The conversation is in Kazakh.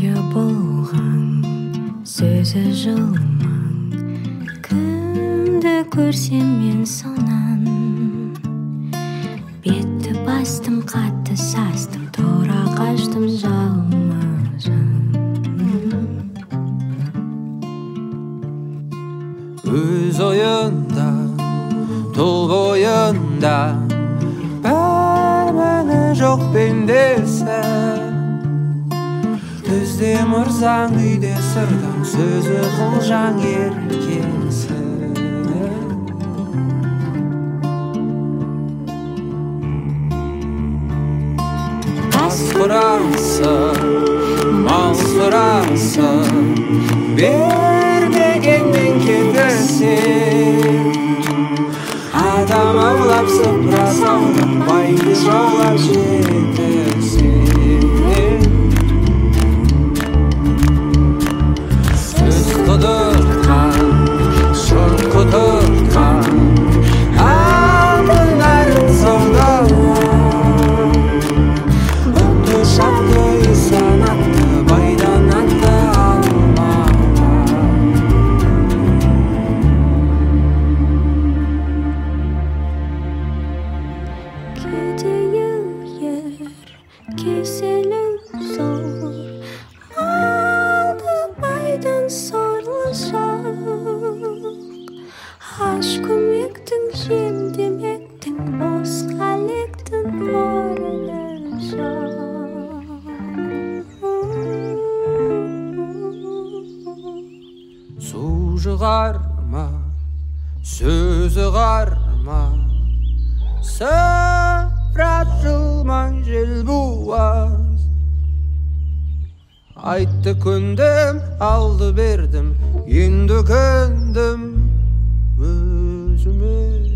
ойы болған сөзі жылмаң, кімді көрсем мен сонан бетті бастым, қатты састым, тұра қаштым жалма-жан. Өз ойында, тұл бойында бәр мәні жоқ пендесі. Түзде мұрзаң, үйде сырдаң, сөзі қылжаң еркесі. Ас құрасың, мал сұрасың, бермегенмен кетесің. Адам аулап сыпыра салып, байды жаулап жетесің. Сөз құдыртқан, шын құдыртқан, алтын арын саудалап, бұтты шапты санатты, байдан атты алмаға. Кедейі кеселі зор, малды байдан сорлы жоқ. Аш көмектің, жем демектің, бос қалектің орны жоқ. Су жығарма, сөзі қарма, сыпырат жылмаң жел буаз. Айтты көндім, алды бердім, енді көндім өзіме.